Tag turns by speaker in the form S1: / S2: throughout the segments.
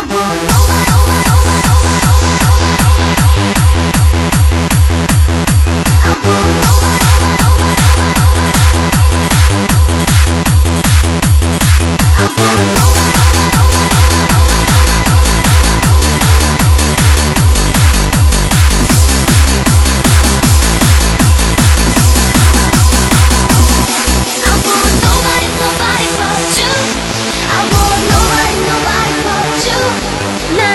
S1: Nobody but you.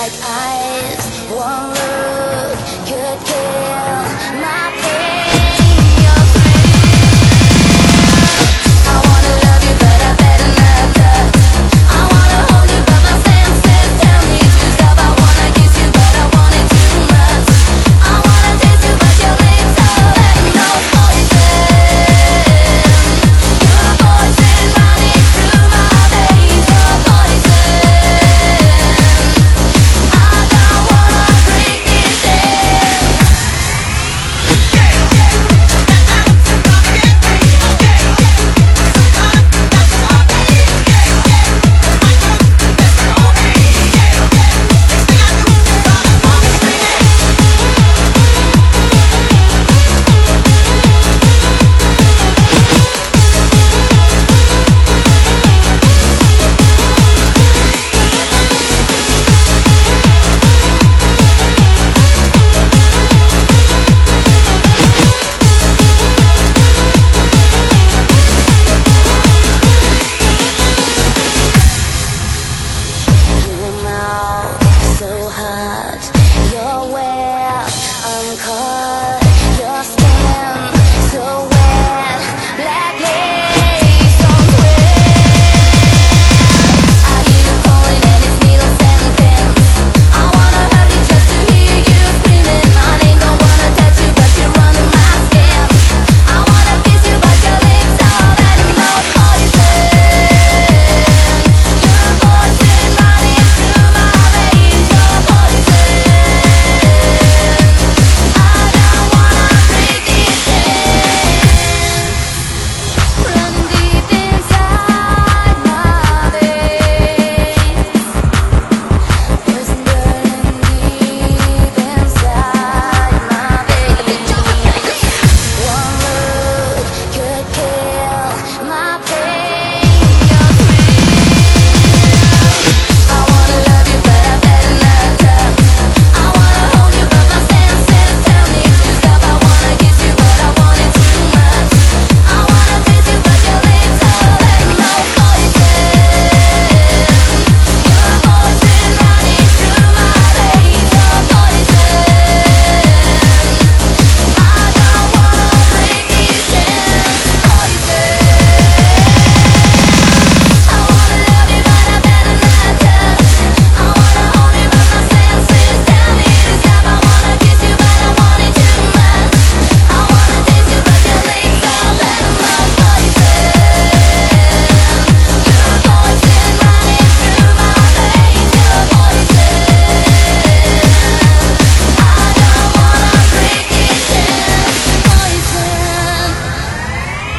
S1: like ice. One look could kill my pain. You're free. I wanna love you, but I better not touch. I wanna hold you, but my senses tell me to stop. I wanna kiss you, but I want it too much. I wanna taste you, but your lips are like no poison. You're poison running through my veins. You're poison. I don't wanna break this in. Your mouth so hot, you're where I'm caught. Your skin so wet, black lace on sweat. I hear you calling and it's needles and pins. I wanna hurt you just to hear you screaming my name. Don't wanna touch you, but you're under my skin. I wanna kiss you, but your lips are like no poison. You're poison running through my veins. You're poison. I don't wanna break this in. Run deep inside my veins. Poison burning deep inside my veins. One look could kill my pain. You're free. I wanna love you, but I better not touch. I wanna hold you, but my senses tell me to stop. I wanna kiss you, but I want it too much. I wanna taste you, but your lips are like no poison. You're poison running through my veins. You're poison. I don't wanna break this in. Poison. I wanna love you, but I better not touch. I wanna hold you, but my senses tell me to stop. I wanna kiss you, but I want it too much. I wanna taste you, but your lips are like no poison. You're poison running through my veins. You're poison. I don't wanna break this in. Poison.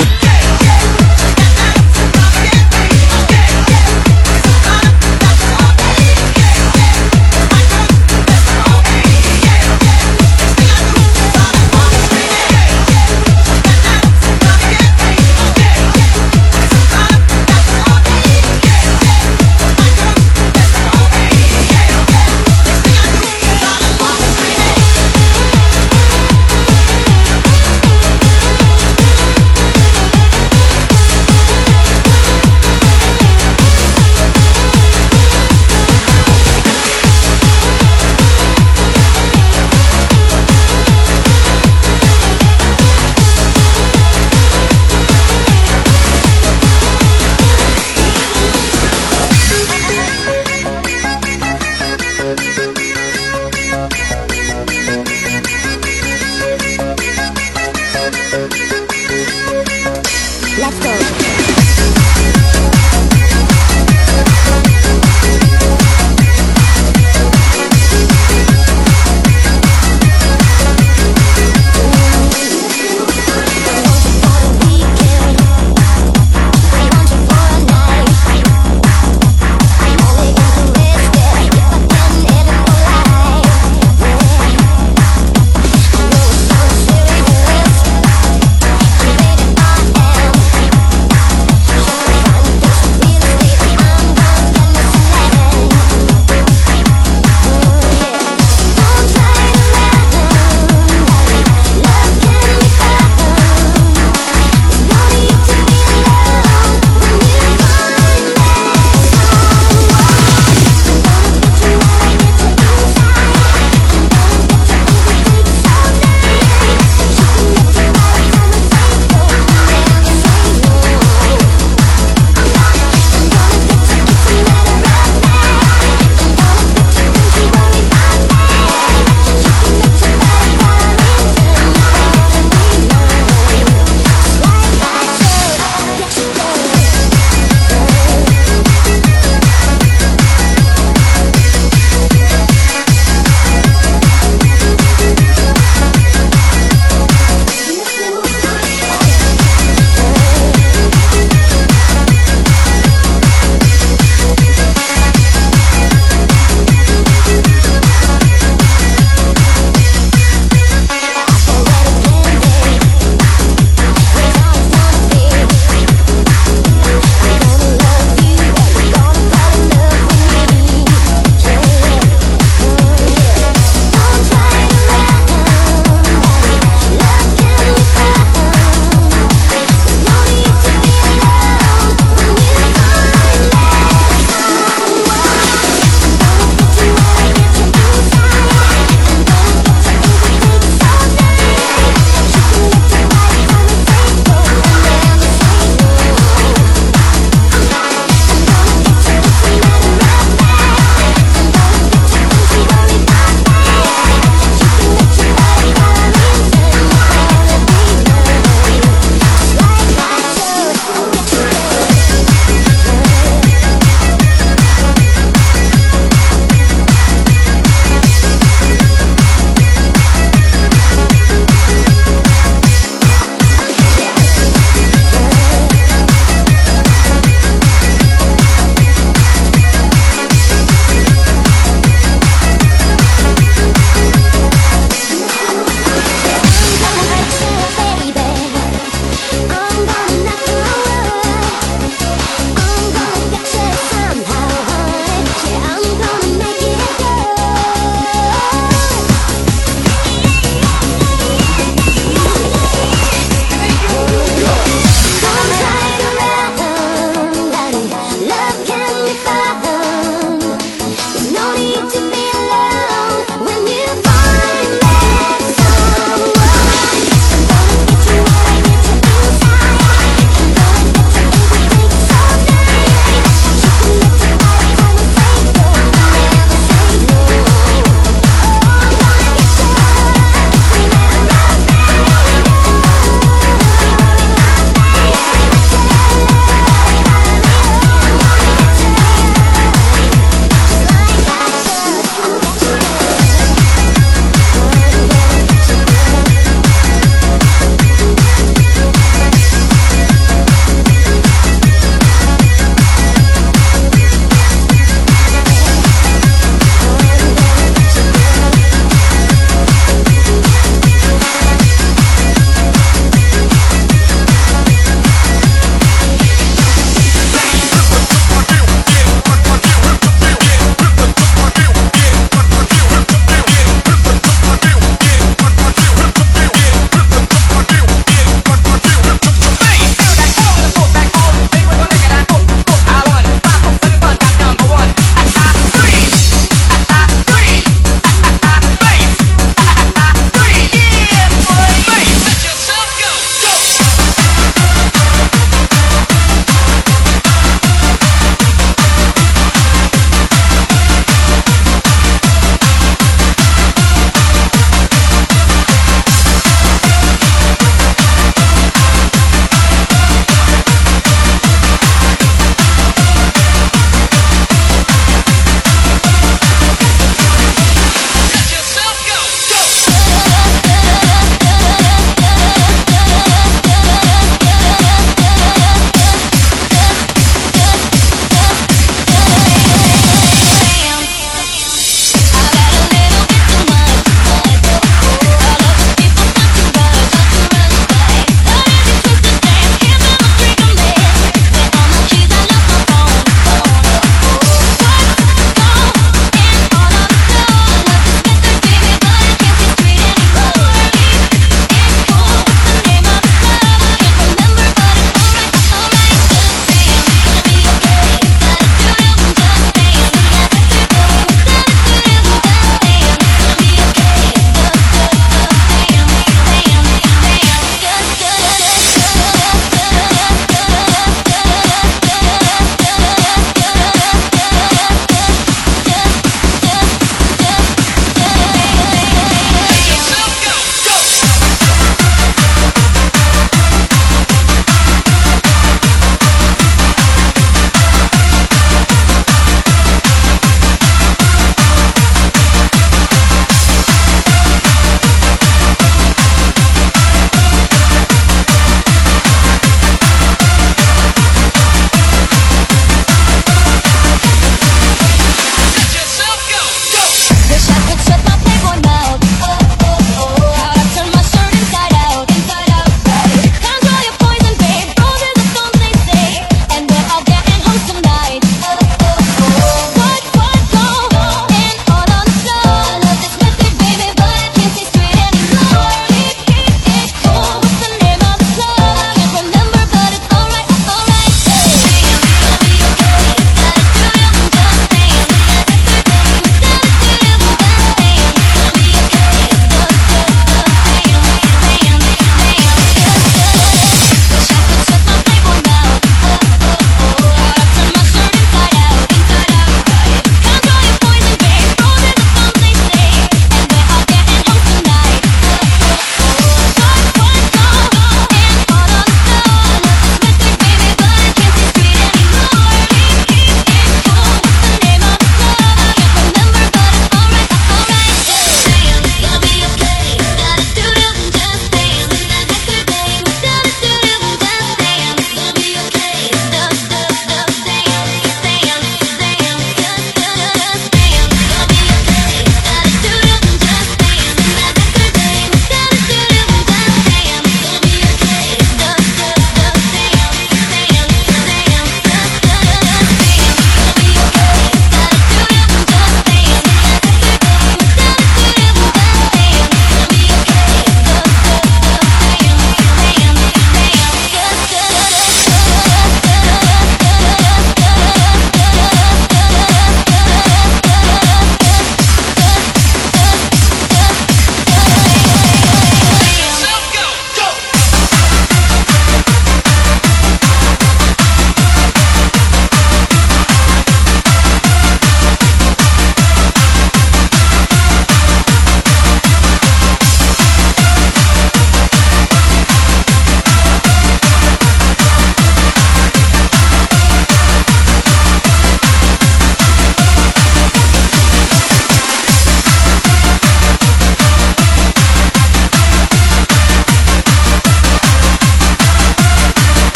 S1: Let's go.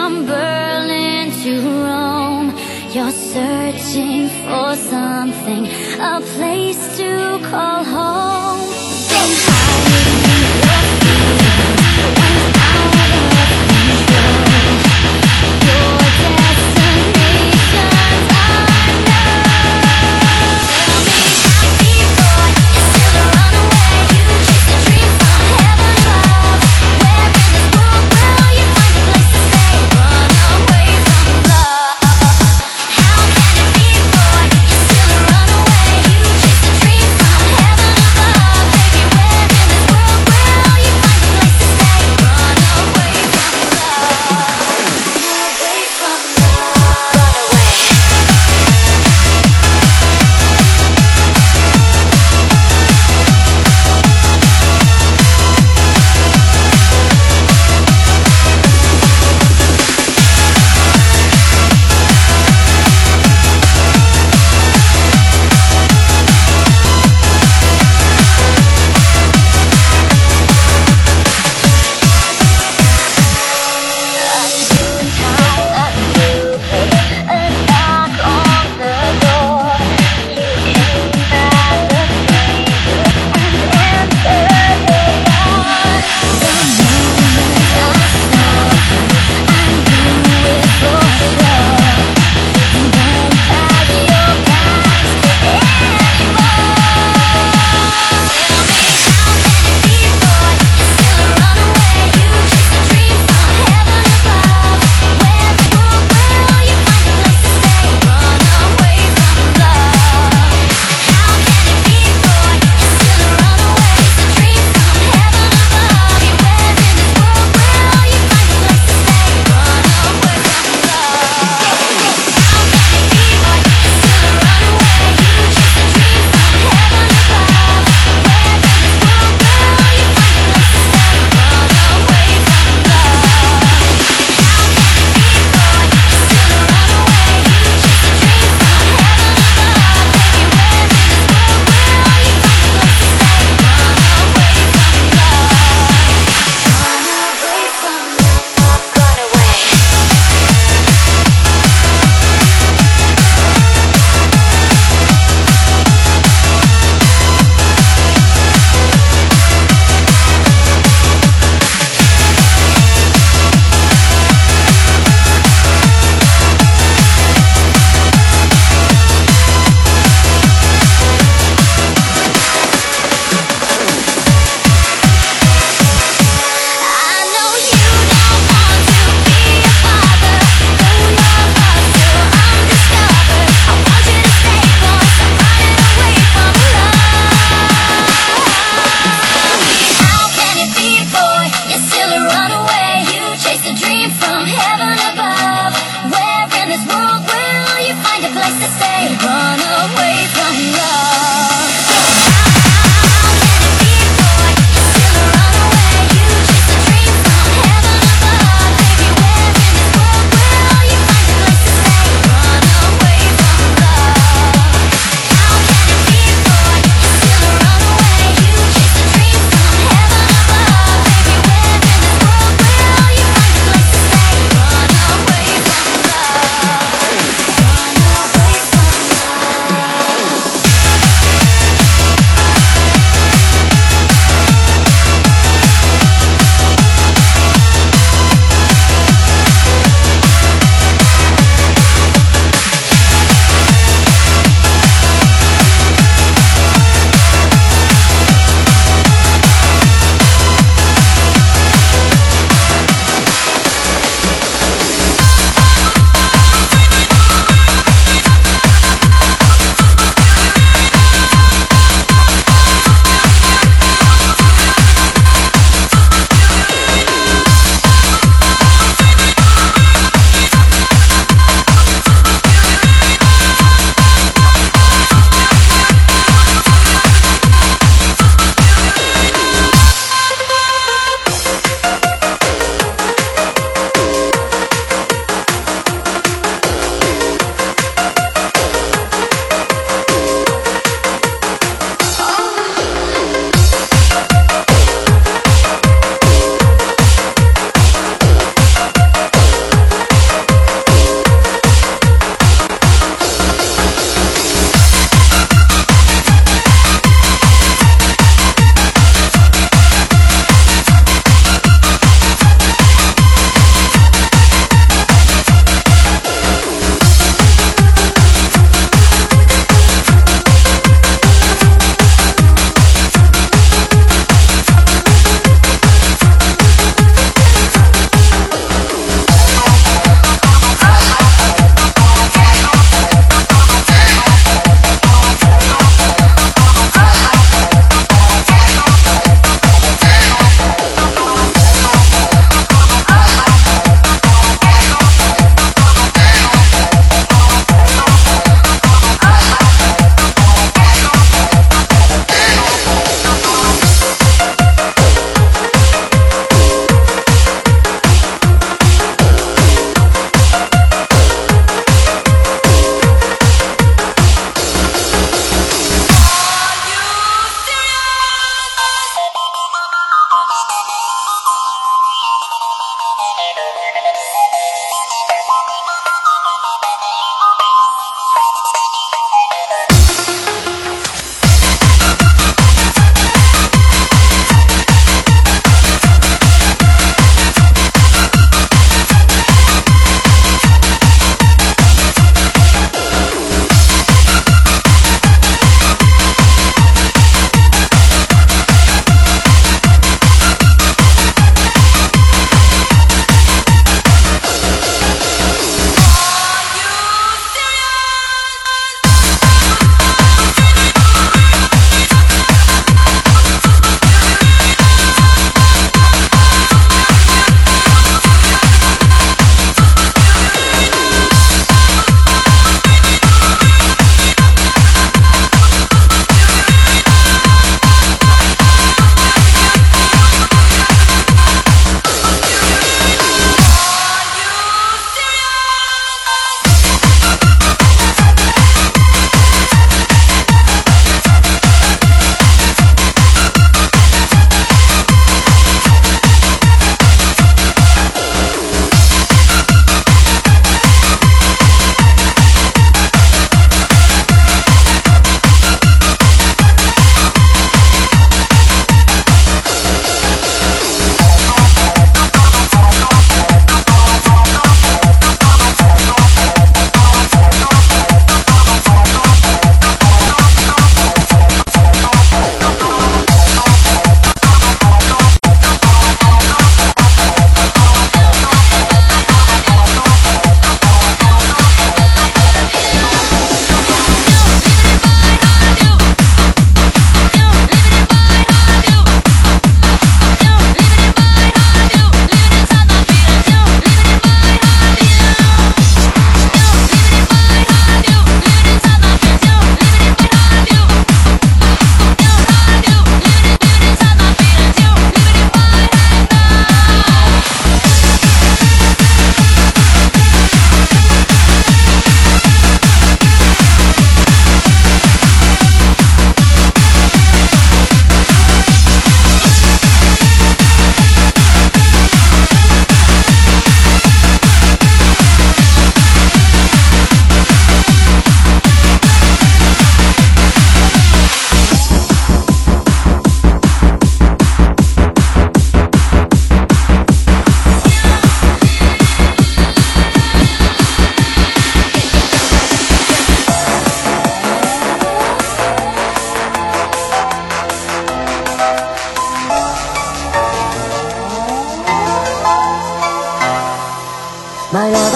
S1: from Berlin to Rome. You're searching for something, a place to call home. Then hiding your feelings when out of control. Your destination's unknown. Tell me, happy boy, you're still a runaway. You chase a dream from heaven above. Where in this world will you find a place to stay? Run away from love. How can it be, boy? You're still a runaway. You chase a dream from heaven above. Baby, where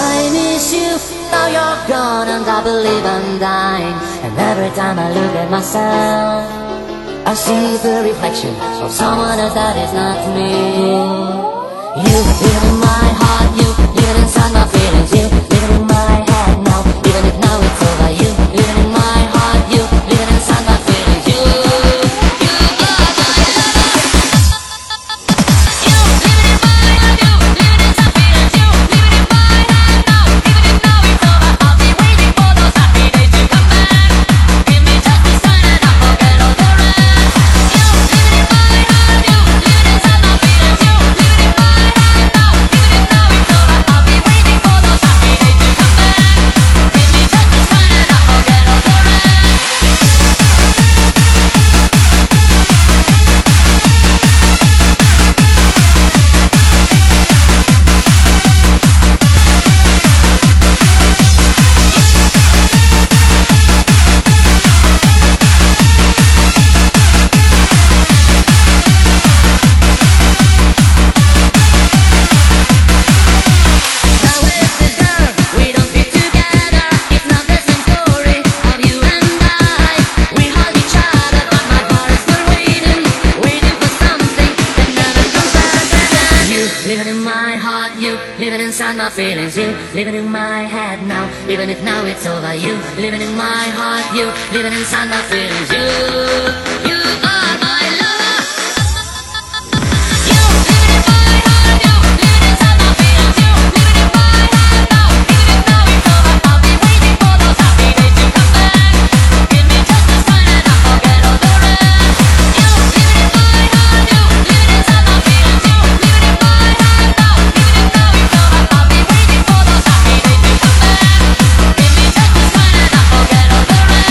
S1: I miss you, now you're gone and I believe I'm dying. And every time I look at myself, I see the reflection of someone else that is not me. You live in my heart, you live inside my feelings. You live in my head now, even if now it's over. You live in my heart, you live inside my feelings. You are my lover. You live in my heart, you live inside feelings. You live in my head now, even if now it's over. I'll be waiting for those happy days to come back. Give me just a sign and I'll forget all the rest. You live in my heart, you live inside my feelings. You live in my head now, even if now it's over. I'll be waiting for those happy days to come back. Give me just a sign and I'll forget all the rest. Now with this girl, we don't fit together. It's not the same story of you and I. We hold each other, but my heart is still waiting, waiting for something that never comes back again. You living in my heart, you living inside my feelings. You living in my head now, even if now it's over. You living in my heart, you living inside my feelings. You are my lover. You living in my heart, you living inside my feelings. You living in my head now, even if now it's over. I'll be waiting for those happy days to come back. Give me just a sign and I'll forget all the rest. You living in my heart, you living inside my feelings. You living in my head now, even if now it's over. I'll be waiting for those happy days to come back. Give me just a sign and I'll forget all the rest.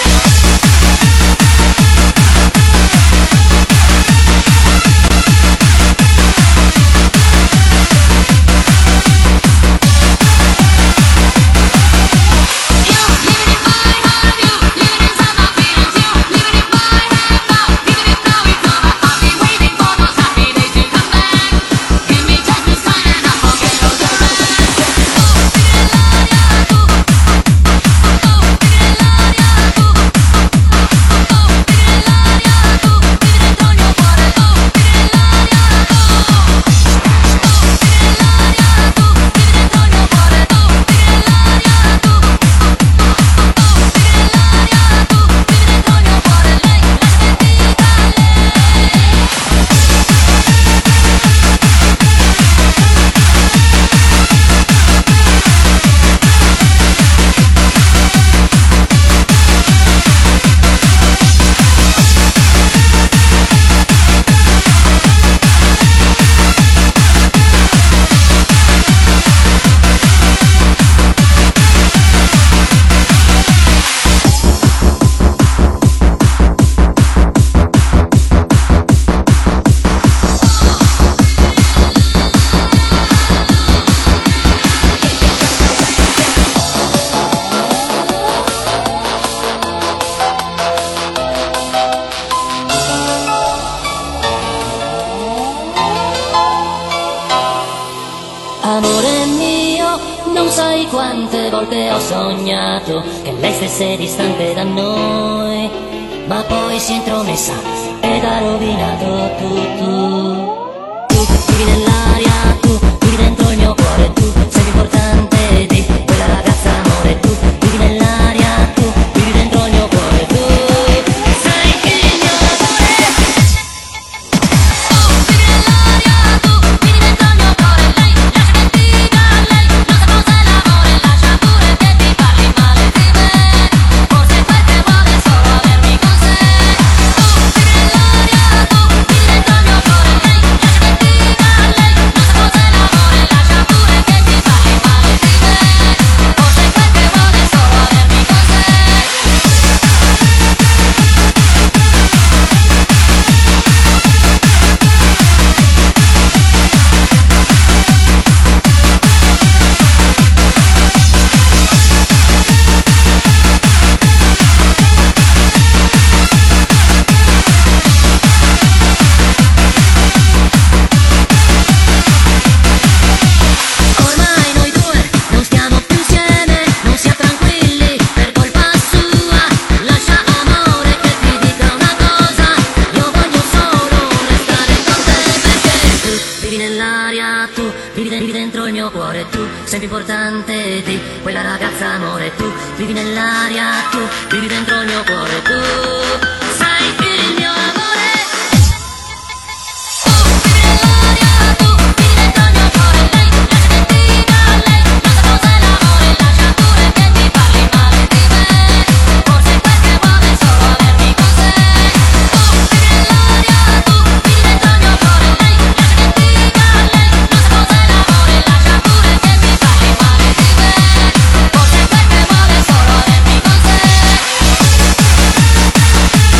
S1: You living in my heart, you living inside my feelings. You living in my head now, even if now it's over. I'll be waiting for those happy days to come back. Give me just a sign and I'll forget all the Amore mio, non sai quante volte ho sognato che lei stesse distante da noi, ma poi si è intromessa ed ha rovinato tutto. Tu vivi nell'aria, tu vivi dentro il mio cuore, tu sei più importante di quella ragazza, amore. Tu vivi nell'aria, tu vivi dentro il mio cuore, tu sei il mio amore. Tu vivi nell'aria, tu vivi dentro il mio cuore. Lei, lascia che ti dica lei, non sa cos'è l'amore. Lascia pure che ti parli male di me, forse quel che vuole è solo avermi con sé. Tu vivi nell'aria, tu vivi dentro il mio cuore. Lei, lascia che ti dica lei, non sa cos'è
S2: sei più importante di quella ragazza amore. Tu vivi nell'aria, tu vivi dentro il mio cuore, tu sei il mio amore. Tu vivi nell'aria, tu vivi dentro il mio cuore. Lei, lascia che dica, lei non sa cos'è l'amore. Lascia pure che mi parli male di me, forse perché vuole solo avermi con sé. Tu vivi nell'aria, tu vivi dentro il mio cuore. Lei, lascia che dica, lei non sa cos'è l'amore. Lascia pure che mi parli male di me, forse perché vuole solo avermi con sé.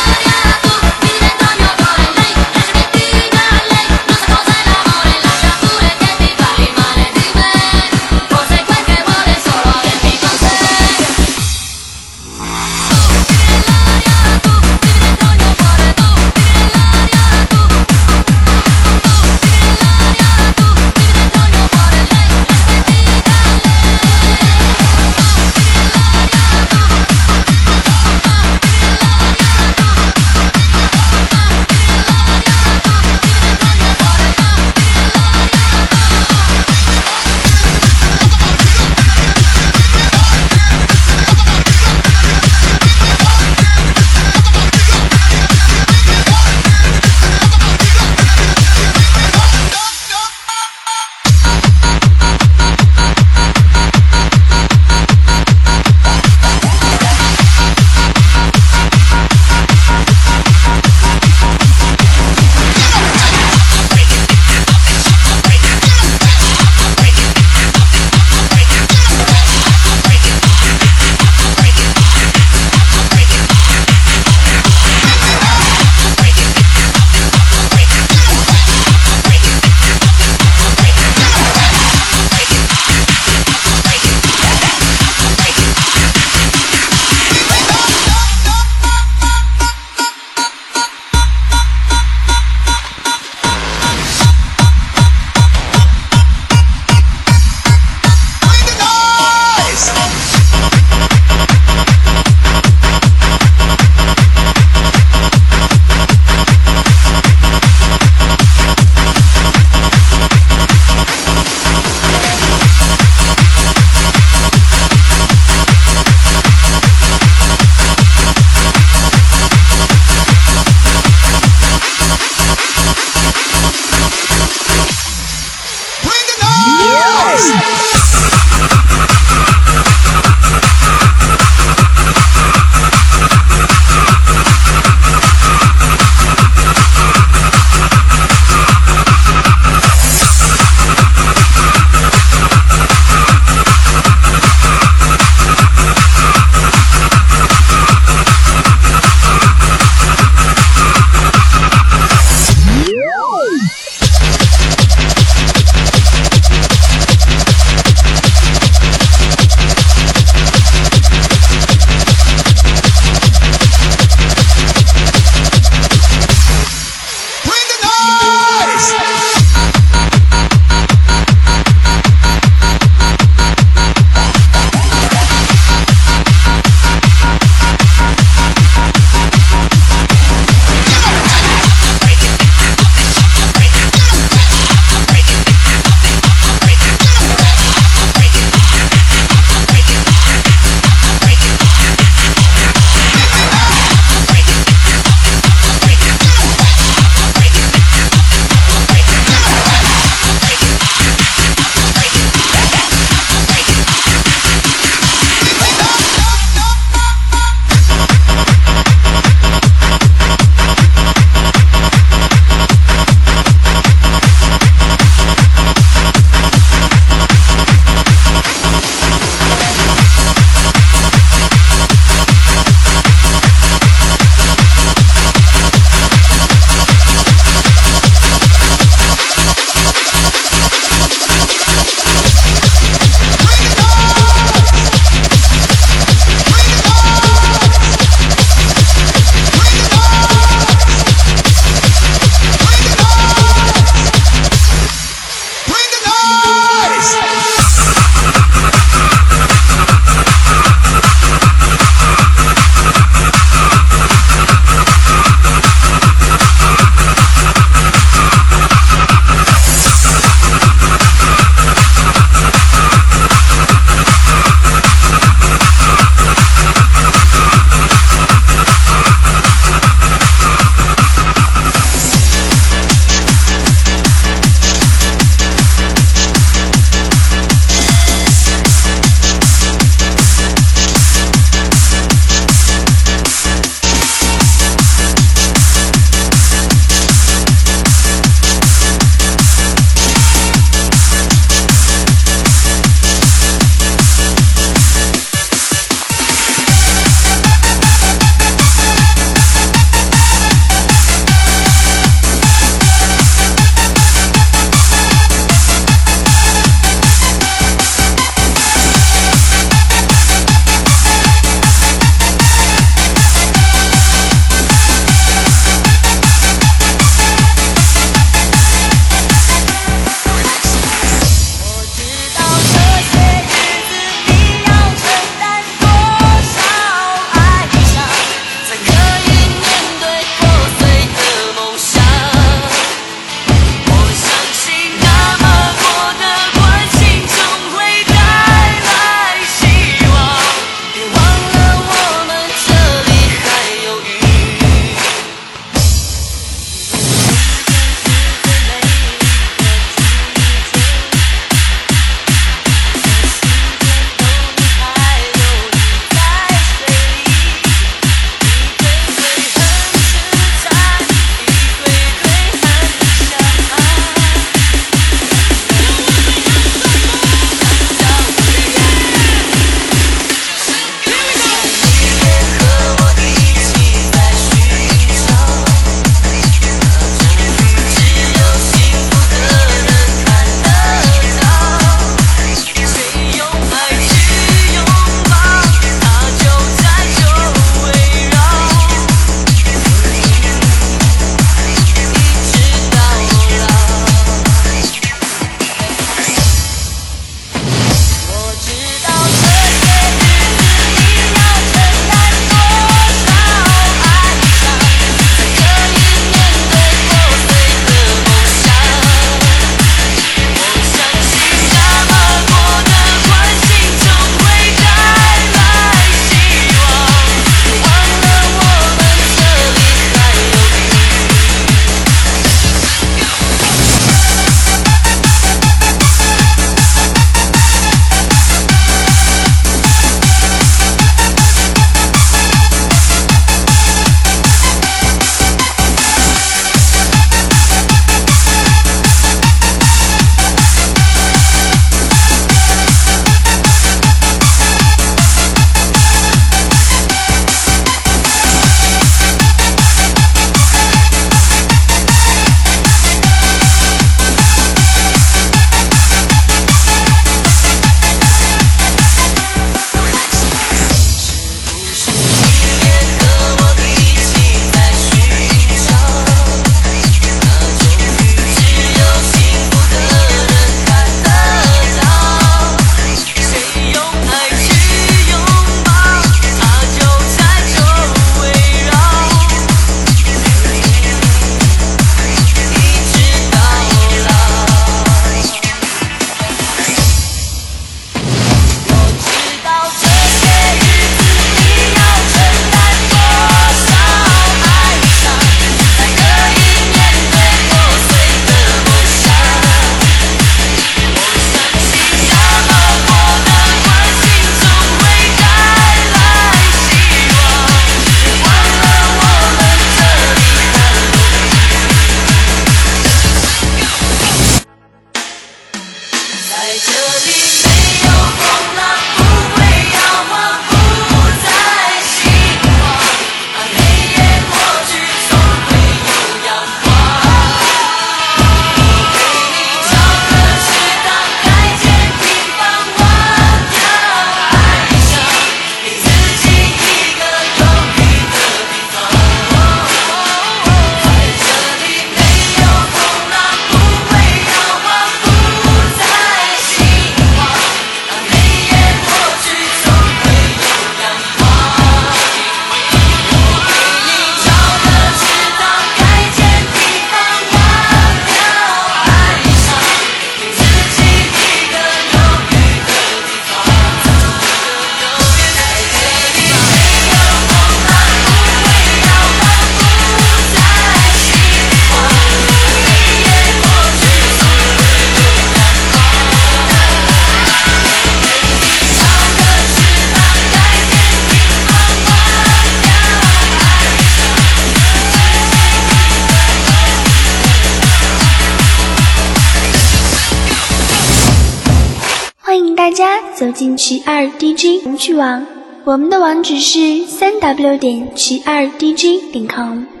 S3: 大家走进曲二 DJ 舞曲网，我们的网址是3w.曲2dj.com。